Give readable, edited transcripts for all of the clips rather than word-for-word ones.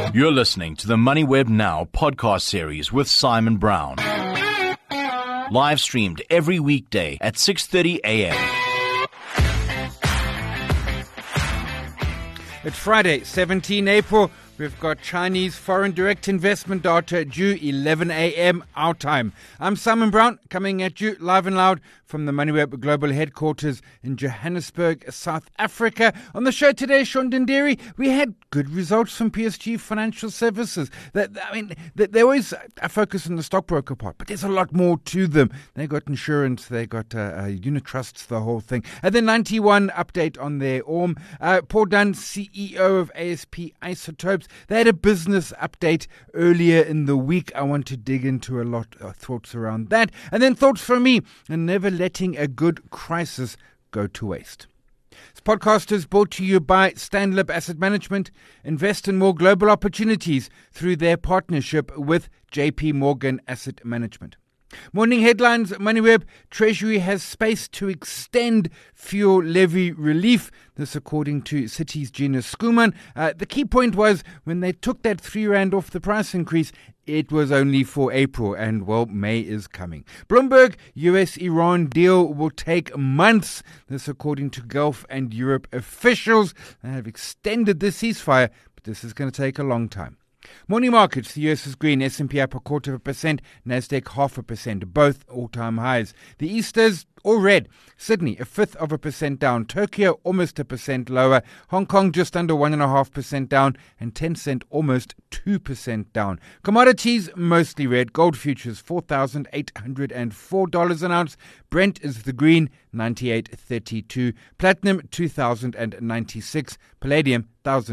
You're listening to the MoneyWeb Now podcast series with Simon Brown. Live streamed every weekday at 6:30 a.m. It's Friday, 17 April. We've got Chinese foreign direct investment data due 11 a.m. our time. I'm Simon Brown, coming at you live and loud from the MoneyWeb Global Headquarters in Johannesburg, South Africa. On the show today, Sean Denderi, we had good results from PSG Financial Services. They always focus on the stockbroker part, but there's a lot more to them. They got insurance, they got unit trusts, the whole thing. And then 91 update on their ORM. Paul Dunn, CEO of ASP Isotopes. They had a business update earlier in the week. I want to dig into a lot of thoughts around that. And then thoughts from me, and never letting a good crisis go to waste. This podcast is brought to you by Stanlib Asset Management. Invest in more global opportunities through their partnership with JP Morgan Asset Management. Morning headlines, MoneyWeb. Treasury has space to extend fuel levy relief. This according to Citi's Gina Skuman. The key point was when they took that R3 off the price increase, it was only for April, and well, May is coming. Bloomberg, US-Iran deal will take months. This according to Gulf and Europe officials. They have extended the ceasefire, but this is going to take a long time. Morning markets, the US is green, S&P up 0.25%, Nasdaq 0.5%, both all-time highs. The East is all red. Sydney, 0.5% down. Tokyo, almost 1% lower. Hong Kong, just under 1.5% down. And Tencent, almost 2% down. Commodities, mostly red. Gold futures, $4,804 an ounce. Brent is the green, 98.32. Platinum, 2,096. Palladium,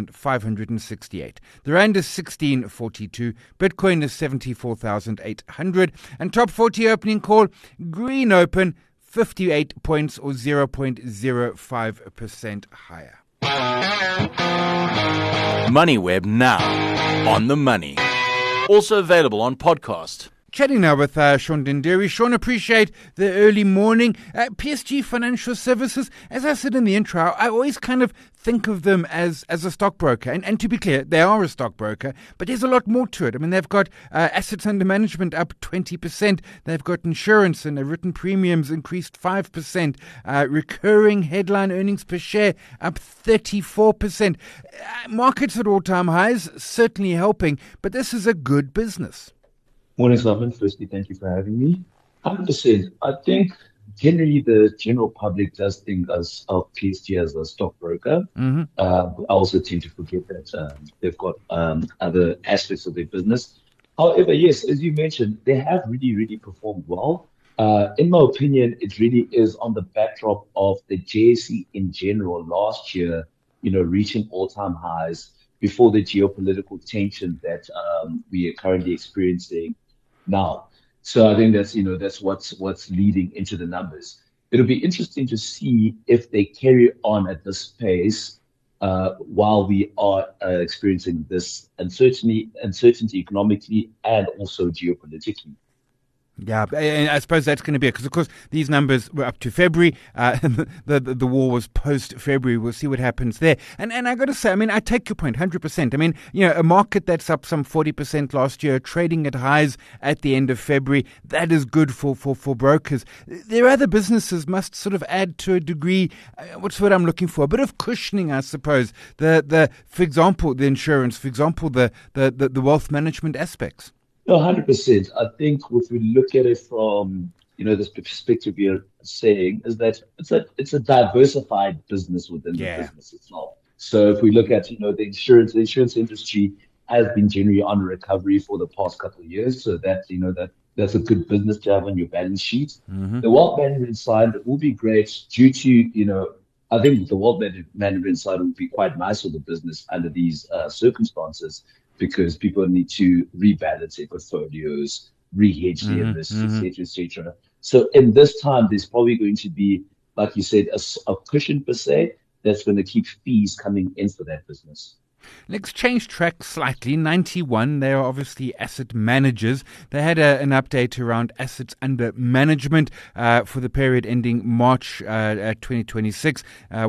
1,568. The Rand is 16.42. Bitcoin is 74,800. And top 40 opening call, green open, 58 points or 0.05% higher. MoneyWeb Now, on the money. Also available on podcast. Chatting now with Sean Denderi. Sean, appreciate the early morning. PSG Financial Services, as I said in the intro, I always kind of think of them as a stockbroker. And to be clear, they are a stockbroker, but there's a lot more to it. I mean, they've got assets under management up 20%. They've got insurance and written premiums increased 5%. Recurring headline earnings per share up 34%. Markets at all-time highs, certainly helping, but this is a good business. Morning, Simon. Firstly, thank you for having me. 100%. I think generally the general public does think of PSG as a stockbroker. Mm-hmm. I also tend to forget that they've got other aspects of their business. However, yes, as you mentioned, they have really, really performed well. In my opinion, it really is on the backdrop of the JSE in general last year, reaching all-time highs before the geopolitical tension that we are currently experiencing now. So I think that's what's leading into the numbers. It'll be interesting to see if they carry on at this pace while we are experiencing this uncertainty economically and also geopolitically. Yeah, and I suppose that's going to be it, because of course these numbers were up to February. The war was post-February. We'll see what happens there. And I got to say, I mean, I take your point 100%. I mean, a market that's up some 40% last year, trading at highs at the end of February, that is good for brokers. There are other businesses must sort of add to a degree, what's what I'm looking for, a bit of cushioning, I suppose. For example, the insurance, for example, the wealth management aspects. No, 100%. I think if we look at it from, this perspective you're saying, is that it's a diversified business within the business itself. So if we look at, the insurance industry has been generally on recovery for the past couple of years. So that's a good business to have on your balance sheet. Mm-hmm. The wealth management side will be great due to, I think the wealth management side will be quite nice for the business under these circumstances, because people need to rebalance their portfolios, re-hedge their risks, et cetera. So in this time, there's probably going to be, like you said, a cushion per se that's going to keep fees coming in for that business. Let's change track slightly. 91, they are obviously asset managers. They had an update around assets under management for the period ending March 2026.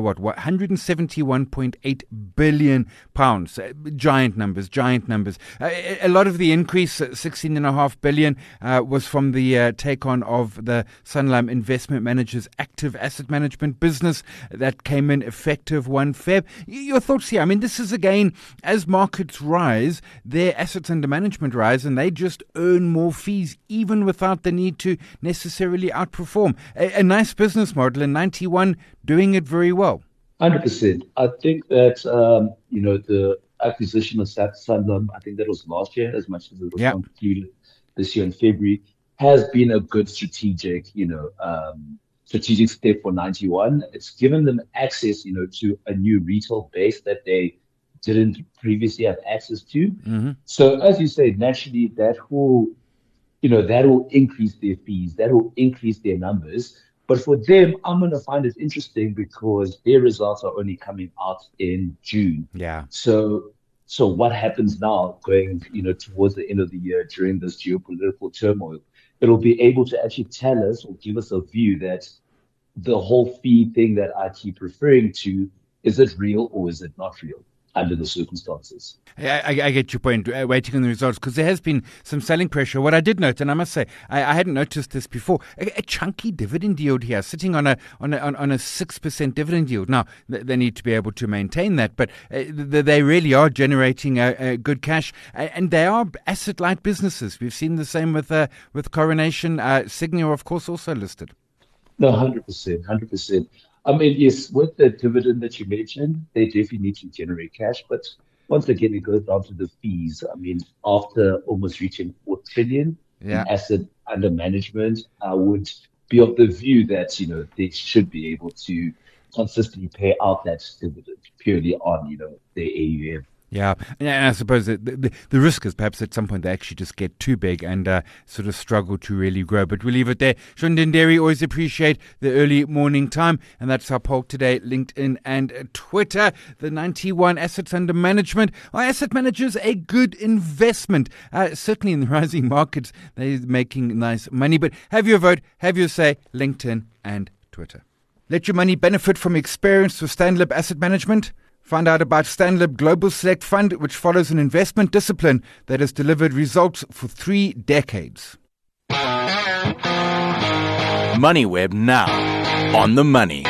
171.8 billion pounds. Giant numbers. A lot of the increase, 16.5 billion, was from the take-on of the Sanlam Investment Managers active asset management business that came in effective 1 Feb. Your thoughts here? I mean, this is again, as markets rise, their assets under management rise and they just earn more fees even without the need to necessarily outperform. A nice business model, and 91 doing it very well. 100%. I think that, the acquisition of Sanlam, I think that was last year, as much as it was concluded this year in February, has been a good strategic step for 91. It's given them access, to a new retail base that they didn't previously have access to. Mm-hmm. So as you say, naturally that will increase their fees, that will increase their numbers. But for them, I'm going to find it interesting because their results are only coming out in June. Yeah. So what happens now going, towards the end of the year during this geopolitical turmoil? It'll be able to actually tell us or give us a view that the whole fee thing that I keep referring to, is it real or is it not real under the circumstances? I get your point, waiting on the results, because there has been some selling pressure. What I did note, and I must say, I hadn't noticed this before, a chunky dividend yield here, sitting on a 6% dividend yield. Now, they need to be able to maintain that, but they really are generating a good cash, and they are asset-light businesses. We've seen the same with Coronation. Signia, of course, also listed. No, 100%. I mean, yes, with the dividend that you mentioned, they definitely need to generate cash. But once again, it goes down to the fees. I mean, after almost reaching 4 trillion in asset under management, I would be of the view that, they should be able to consistently pay out that dividend purely on, their AUM. Yeah, and I suppose that the risk is perhaps at some point they actually just get too big and sort of struggle to really grow. But we'll leave it there. Sean Denderi, always appreciate the early morning time. And that's our poll today, LinkedIn and Twitter. The 91 assets under management. Are asset managers a good investment? Certainly in the rising markets, they're making nice money. But have your vote, have your say, LinkedIn and Twitter. Let your money benefit from experience with Stanlib Asset Management. Find out about Stanlib Global Select Fund, which follows an investment discipline that has delivered results for 3 decades. MoneyWeb now on the money.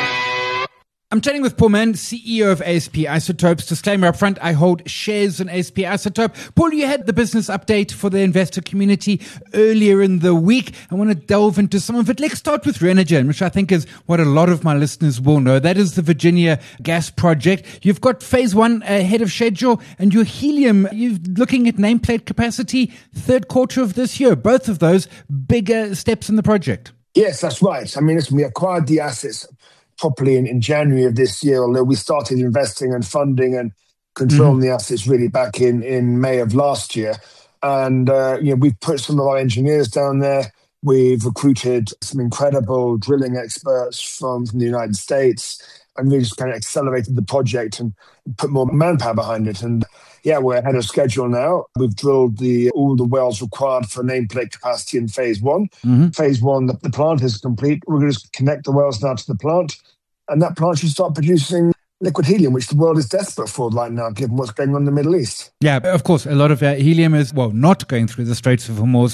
I'm chatting with Paul Mann, CEO of ASP Isotopes. Disclaimer up front, I hold shares in ASP Isotope. Paul, you had the business update for the investor community earlier in the week. I want to delve into some of it. Let's start with Renergen, which I think is what a lot of my listeners will know. That is the Virginia gas project. You've got phase 1 ahead of schedule, and your helium, you're looking at nameplate capacity third quarter of this year. Both of those bigger steps in the project. Yes, that's right. I mean, listen, we acquired the assets properly in January of this year, although we started investing and funding and controlling the assets really back in May of last year. And, we've put some of our engineers down there. We've recruited some incredible drilling experts from the United States and really just kind of accelerated the project and put more manpower behind it. And we're ahead of schedule now. We've drilled all the wells required for nameplate capacity in phase 1. Mm-hmm. Phase 1, the plant is complete. We're going to connect the wells now to the plant, and that plant should start producing liquid helium, which the world is desperate for right now, given what's going on in the Middle East. Yeah, of course, a lot of helium is, not going through the Straits of Hormuz,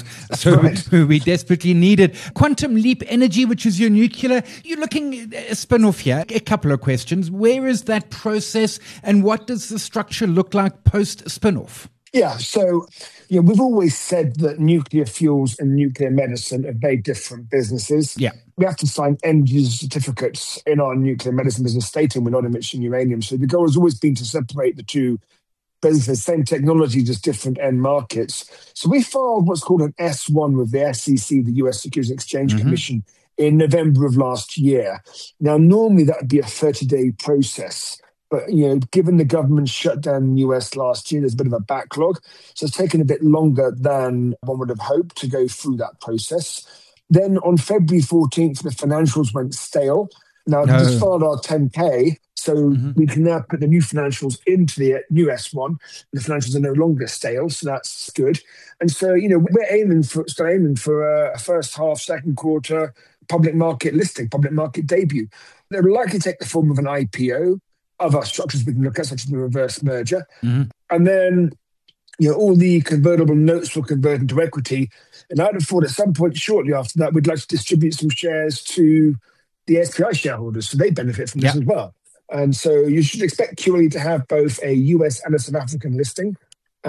we desperately need it. Quantum Leap Energy, which is your nuclear, you're looking at a spin-off here. A couple of questions. Where is that process, and what does the structure look like post-spin-off? Yeah, so we've always said that nuclear fuels and nuclear medicine are very different businesses. Yeah. We have to sign energy certificates in our nuclear medicine business stating we're not enriching uranium. So the goal has always been to separate the two businesses, same technology, just different end markets. So we filed what's called an S1 with the SEC, the US Securities and Exchange Commission, in November of last year. Now, normally that would be a 30-day process. But, given the government shutdown in the US last year, there's a bit of a backlog. So it's taken a bit longer than one would have hoped to go through that process. Then on February 14th, the financials went stale. Now, we just filed our 10K, so we can now put the new financials into the new S1. The financials are no longer stale, so that's good. And so, we're still aiming for a first half, second quarter public market listing, public market debut. They're likely to take the form of an IPO. Other structures we can look at, such as the reverse merger. And then, all the convertible notes will convert into equity. And I'd have thought at some point shortly after that, we'd like to distribute some shares to the SPI shareholders, so they benefit from this as well. And so you should expect QLE to have both a US and a South African listing.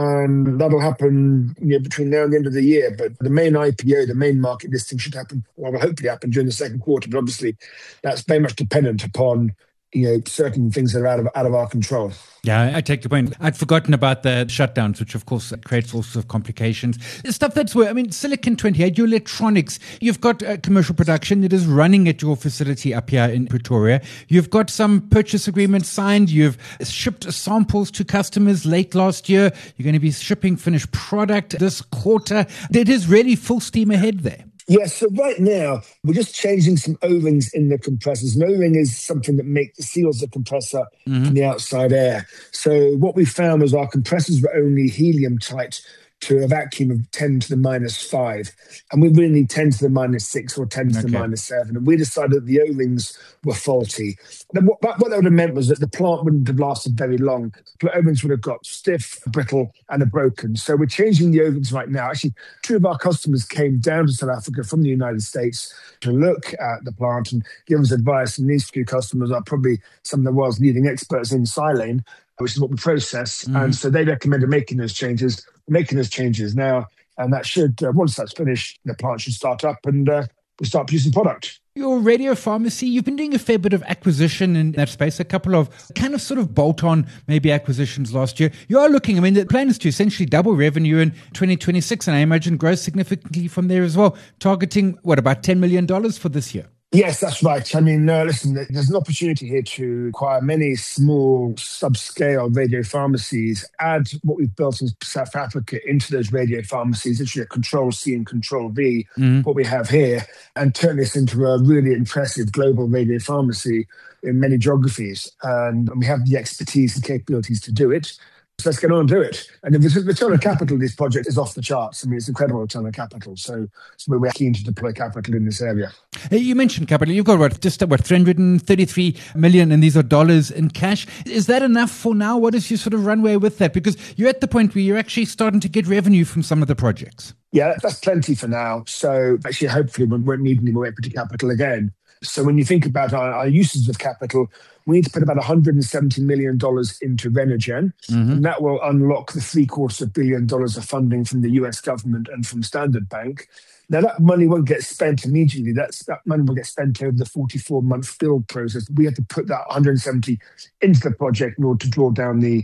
And that'll happen between now and the end of the year. But the main IPO, the main market listing should happen, well, will hopefully happen during the second quarter. But obviously, that's very much dependent upon certain things that are out of our control. Yeah, I take the point. I'd forgotten about the shutdowns, which of course creates all sorts of complications. Stuff that's where, Silicon 28, your electronics, you've got commercial production that is running at your facility up here in Pretoria. You've got some purchase agreements signed. You've shipped samples to customers late last year. You're going to be shipping finished product this quarter. It is really full steam ahead there. Yes, so right now, we're just changing some O-rings in the compressors. An O-ring is something that seals the compressor from the outside air. So what we found was our compressors were only helium tight to a vacuum of 10 to the -5. And we really need 10 to the -6 or 10 to the -7. And we decided that the O-rings were faulty. And what that would have meant was that the plant wouldn't have lasted very long. The O-rings would have got stiff, brittle, and are broken. So we're changing the O-rings right now. Actually, 2 of our customers came down to South Africa from the United States to look at the plant and give us advice. And these 2 customers are probably some of the world's leading experts in silane, which is what we process. And so they recommended making those changes. Making those changes now, and that should, once that's finished, the plant should start up and we'll start producing product. Your radio pharmacy, you've been doing a fair bit of acquisition in that space, a couple of kind of sort of bolt-on maybe acquisitions last year. You are looking, the plan is to essentially double revenue in 2026, and I imagine grow significantly from there as well, targeting, about $10 million for this year? Yes, that's right. Listen, there's an opportunity here to acquire many small subscale radio pharmacies, add what we've built in South Africa into those radio pharmacies, literally a Control C and Control V, what we have here, and turn this into a really impressive global radio pharmacy in many geographies. And we have the expertise and capabilities to do it. So let's get on and do it. And the return on capital of this project is off the charts. It's incredible return on capital. So we're keen to deploy capital in this area. You mentioned capital. You've got just about $333 million, and these are dollars in cash. Is that enough for now? What is your sort of runway with that? Because you're at the point where you're actually starting to get revenue from some of the projects. Yeah, that's plenty for now. So actually, hopefully, we won't need any more equity capital again. So when you think about our uses of capital, we need to put about $170 million into Renergen, and that will unlock the $750 million of funding from the US government and from Standard Bank. Now, that money won't get spent immediately. That money will get spent over the 44-month build process. We have to put that 170 into the project in order to draw down the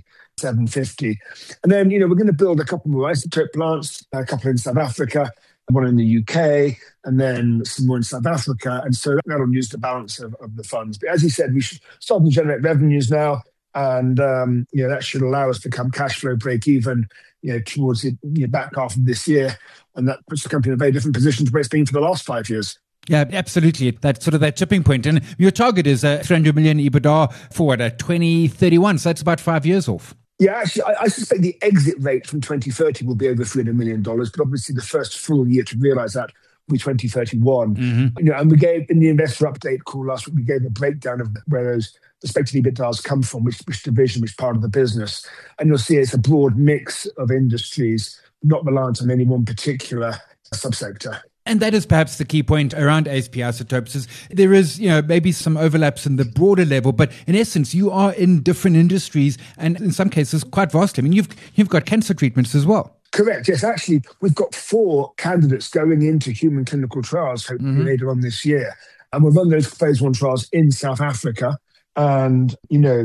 750. And then, we're going to build a couple more isotope plants, a couple in South Africa, one in the UK, and then some more in South Africa. And so that'll use the balance of the funds. But as you said, we should start to generate revenues now. And, that should allow us to become cash flow break even, towards the back half of this year. And that puts the company in a very different position to where it's been for the last 5 years. Yeah, absolutely. That's sort of that tipping point. And your target is $300 million EBITDA for 2031. So that's about 5 years off. Yeah, actually, I suspect the exit rate from 2030 will be over $300 million, but obviously the first full year to realise that will be 2031. And we gave, in the investor update call last week, we gave a breakdown of where those respective EBITDAs come from, which division, which part of the business. And you'll see it's a broad mix of industries, not reliant on any one particular subsector. And that is perhaps the key point around ASP Isotopes is there is, maybe some overlaps in the broader level, but in essence, you are in different industries and in some cases quite vastly. You've got cancer treatments as well. Correct. Yes, actually, we've got 4 candidates going into human clinical trials hopefully later on this year. And we'll run those phase 1 trials in South Africa. And,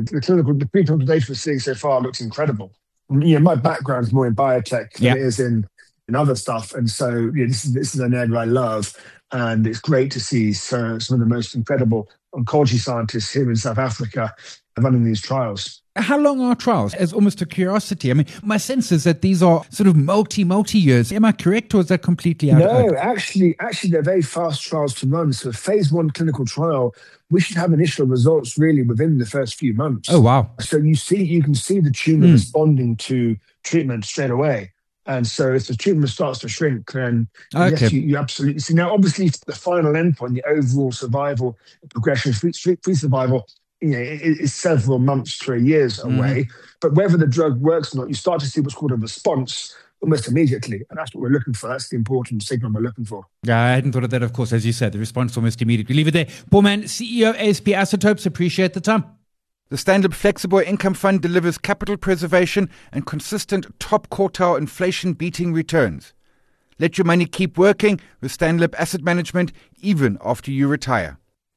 the preclinical data we're seeing so far looks incredible. My background is more in biotech than it is in other stuff. And so this is an area I love. And it's great to see some of the most incredible oncology scientists here in South Africa running these trials. How long are trials? As almost a curiosity. I mean, my sense is that these are sort of multi years. Am I correct, or is that completely out? No, actually, they're very fast trials to run. So, a phase 1 clinical trial, we should have initial results really within the first few months. Oh, wow! So you can see the tumor responding to treatment straight away. And so, if the tumor starts to shrink, then yes, you absolutely see. Now, obviously, the final endpoint, the overall survival, progression-free survival, is several months to years away. But whether the drug works or not, you start to see what's called a response almost immediately. And that's what we're looking for. That's the important signal we're looking for. Yeah, I hadn't thought of that, of course. As you said, the response almost immediately. Leave it there. Paul Mann, CEO, ASP Isotopes. Appreciate the time. The Stanlib Flexible Income Fund delivers capital preservation and consistent top quartile inflation-beating returns. Let your money keep working with Stanlib Asset Management even after you retire.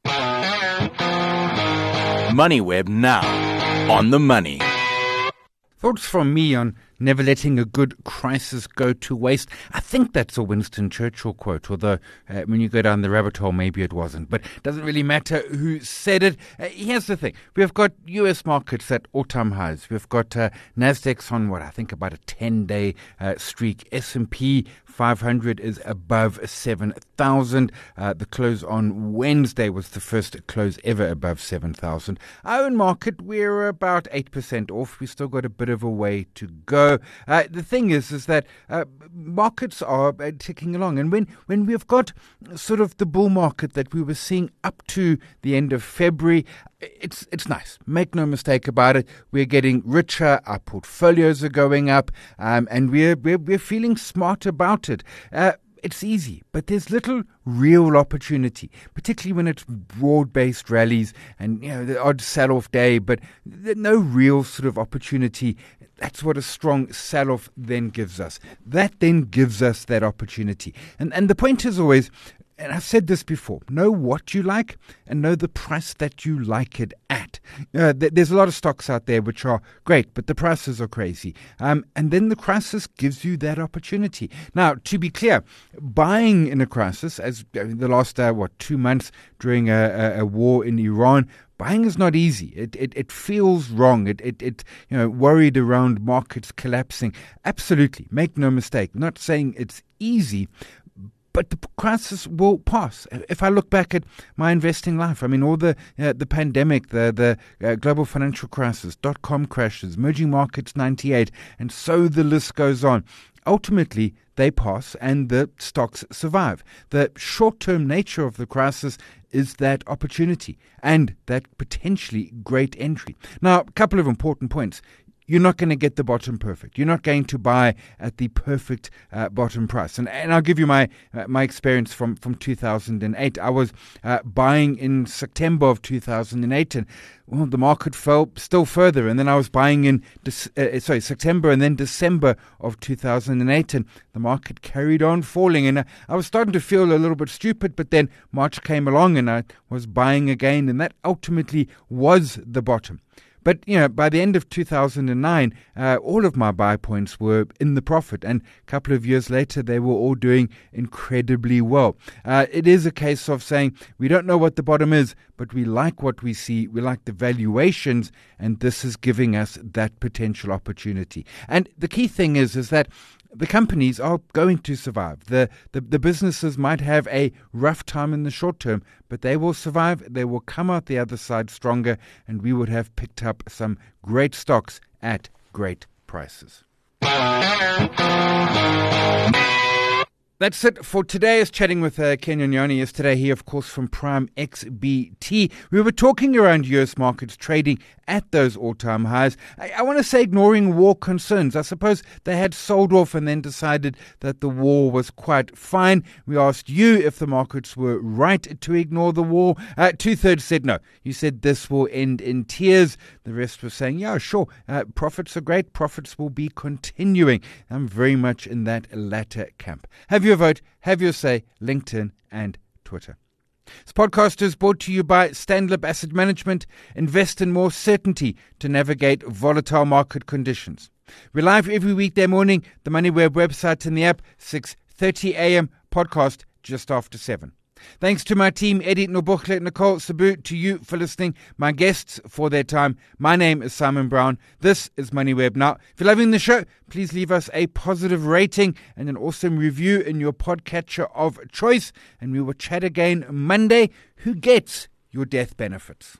MoneyWeb now, on the money. Thoughts from me on never letting a good crisis go to waste. I think that's a Winston Churchill quote, although when you go down the rabbit hole, maybe it wasn't. But it doesn't really matter who said it. Here's the thing. We've got US markets at all-time highs. We've got Nasdaq's on, I think about a 10-day streak. S&P 500 is above 7,000. The close on Wednesday was the first close ever above 7,000. Our own market, we're about 8% off. We've still got a bit of a way to go. The thing is that markets are ticking along. And when we've got sort of the bull market that we were seeing up to the end of February, it's nice. Make no mistake about it. We're getting richer. Our portfolios are going up, and we're feeling smart about it. It's easy, but there's little real opportunity, particularly when it's broad-based rallies and the odd sell-off day, but no real sort of opportunity. That's what a strong sell-off then gives us. That then gives us that opportunity. And the point is always, and I've said this before, know what you like and know the price that you like it at. There's a lot of stocks out there which are great, but the prices are crazy. And then the crisis gives you that opportunity. Now, to be clear, buying in a crisis, as the last 2 months during a war in Iran, buying is not easy. It feels wrong. It worried around markets collapsing. Absolutely, make no mistake. I'm not saying it's easy, but the crisis will pass. If I look back at my investing life, I mean, all the pandemic, the global financial crisis, .com crashes, emerging markets 98, and so the list goes on. Ultimately, they pass and the stocks survive. The short-term nature of the crisis is that opportunity and that potentially great entry. Now, a couple of important points. You're not going to get the bottom perfect. You're not going to buy at the perfect bottom price. And I'll give you my experience from 2008. I was buying in September of 2008, and the market fell still further. And then I was buying in September and then December of 2008, and the market carried on falling. And I was starting to feel a little bit stupid, but then March came along and I was buying again, and that ultimately was the bottom. But, by the end of 2009, all of my buy points were in the profit. And a couple of years later, they were all doing incredibly well. It is a case of saying we don't know what the bottom is, but we like what we see. We like the valuations, and this is giving us that potential opportunity. And the key thing is that the companies are going to survive. The businesses might have a rough time in the short term, but they will survive. They will come out the other side stronger, and we would have picked up some great stocks at great prices. That's it for today. I was chatting with Kenyon Nyoni yesterday. He, of course, from Prime XBT. We were talking around US markets trading at those all-time highs. I want to say ignoring war concerns. I suppose they had sold off and then decided that the war was quite fine. We asked you if the markets were right to ignore the war. 2/3 said no. You said this will end in tears. The rest were saying, yeah, sure. Profits are great. Profits will be continuing. I'm very much in that latter camp. Have your vote, have your say, LinkedIn and Twitter. This podcast is brought to you by Stanlib Asset Management. Invest in more certainty to navigate volatile market conditions. We're live every weekday morning, the MoneyWeb website and the app, 6:30 a.m., podcast just after 7. Thanks to my team, Eddie Nobuchle, Nicole Sabu, to you for listening, my guests for their time. My name is Simon Brown. This is MoneyWeb Now. If you're loving the show, please leave us a positive rating and an awesome review in your podcatcher of choice. And we will chat again Monday. Who gets your death benefits?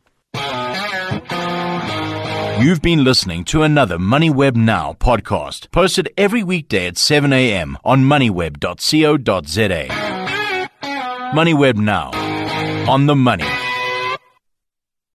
You've been listening to another MoneyWeb Now podcast, posted every weekday at 7 a.m. on moneyweb.co.za. MoneyWeb Now, on the money.